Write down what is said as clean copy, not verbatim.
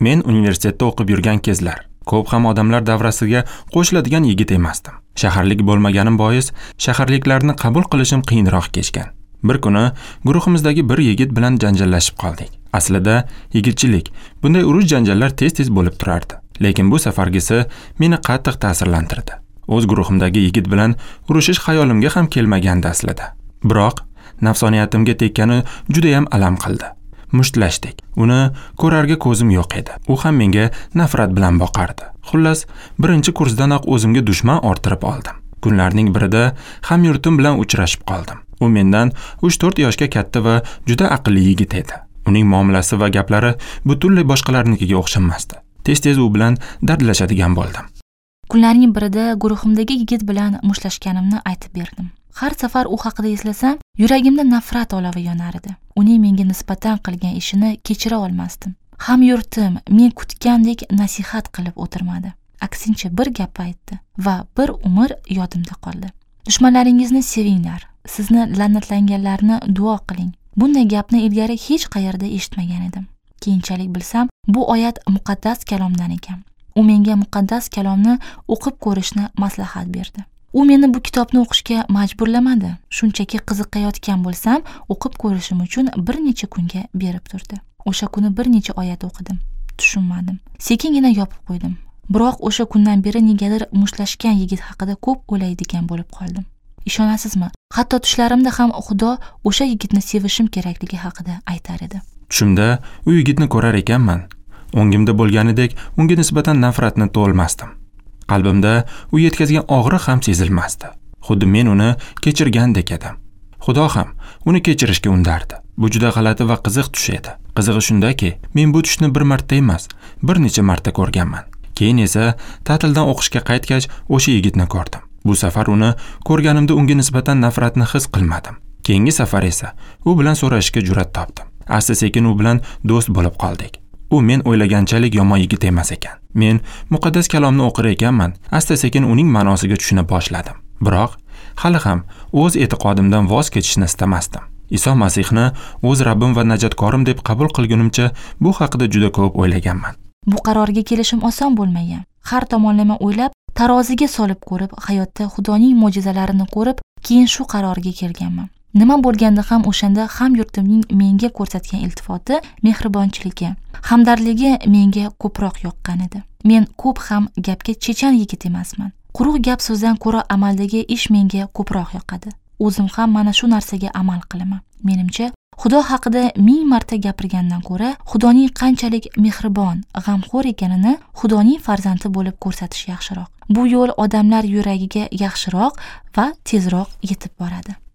Men universitetda o'qib yurgan kezlar ko'p ham odamlar davrasiga qo'shiladigan yigit emasdim. Shaharlik bo'lmaganim bois shaharliklarni qabul qilishim qiyinroq kechgan. Bir kuni guruhimizdagi bir yigit bilan janjallashib qoldik. Aslida yigitchilik bunday urush janjallar tez-tez bo'lib turardi. Lekin bu safargisi meni qattiq ta'sirlantirdi. O'z guruhimdagi yigit bilan urushish xayolimga ham kelmagandi aslida. Biroq nafsoniyatimga tekkani juda ham alam qildi. Mushtlashdik. Uni ko'rarga ko'zim yo'q edi. U ham menga nafrat bilan boqardi. Xullas, birinchi kursdanoq o'zimga dushman orttirib oldim. Kunlarning birida hamyurtim bilan uchrashib qoldim. U mendan 3-4 yoshga katta va juda aqlli yigit edi. Uning muomalasi va gaplari butunlay boshqalarnikiga o'xshamasdi. Tez-tez u bilan dardlashadigan bo'ldim. Kunlarning birida guruhimdagi yigit bilan mushtlashganimni aytib berdim. Har safar u haqida eslasam, yuragimda nafrat olovi yonar edi. Uning menga nisbatan qilgan ishini kechira olmasdim. Hamyurtim men kutgandek nasihat qilib o'tirmadi. Aksincha bir gap aytdi va bir umr yodimda qoldi. Dushmanlaringizni sevinglar, sizni la'natlanganlarni duo qiling. Bunday gapni ilgari hech qayerda eshitmagan edim. Keyinchalik bilsam, bu oyat muqaddas kalomdan ekan. U menga muqaddas kalomni o'qib ko'rishni maslahat berdi. U meni bu kitobni o'qishga majburlamadi. Shunchaki qiziqayotgan bo'lsam, o'qib ko'rishim uchun bir necha kunga berib turdi. O'sha kuni bir necha oyat o'qidim. Tushunmadim. Sekingina yopib qo'ydim. Biroq o'sha kundan beri negadir mushtlashgan yigit haqida ko'p o'ylaydigan bo'lib qoldim. Ishonasizmi? Hatto tushlarimda ham Xudo o'sha yigitni sevishim kerakligi haqida aytar edi. Tushimda u yigitni ko'rar ekanman. O'ngimda bo'lganidek unga nisbatan nafratni to'lmasdim. Qalbimda u yetkazgan og'riq ham sezilmasdi. Xuddi men uni kechirgandek edim. Xudo ham uni kechirishga undardi. Bu juda g'alati va qiziq tush edi. Qizig'i shundaki, men bu tushni bir marta emas, bir necha marta ko'rganman. Keyin esa ta'tildan o'qishga qaytgach, o'sha yigitni ko'rdim. Bu safar uni ko'rganimda unga nisbatan nafratni his qilmadim. Keyingi safar esa u bilan so'rashishga jur'at topdim. Asta-sekin u bilan do'st bo'lib qoldik. U men o'ylaganchalik yomon yigit emas ekan. Men muqaddas kalomni o'qir ekanman. Asta-sekin uning ma'nosiga tushuna boshladim. Biroq hali ham o'z e'tiqodimdan voz kechishni istamasdim. Iso Masihni o'z Rabbim va najotkorim deb qabul qilgunimcha bu haqida juda ko'p o'ylaganman. Bu qarorga kelishim oson bo'lmagan. Har tomonlama o'ylab, taroziga solib ko'rib, hayotda Xudoning mo'jizalarini ko'rib, keyin shu qarorga kelganman. Nima bo'lganda ham o'shanda hamyurtimning menga ko'rsatgan iltifoti, mehribonchiligi, hamdardligi menga ko'proq yoqqan edi. Men ko'p ham gapga chechan yigit emasman. Quruq gap so'zdan ko'ra amaldagi ish menga ko'proq yoqadi. O'zim ham mana shu narsaga amal qilaman. Menimcha, Xudo haqida 1000 marta gapirgandan ko'ra, Xudoning qanchalik mehribon, g'amxo'r ekanini Xudoning farzandi bo'lib ko'rsatish yaxshiroq. Bu yo'l odamlar yuragiga yaxshiroq va tezroq yetib boradi.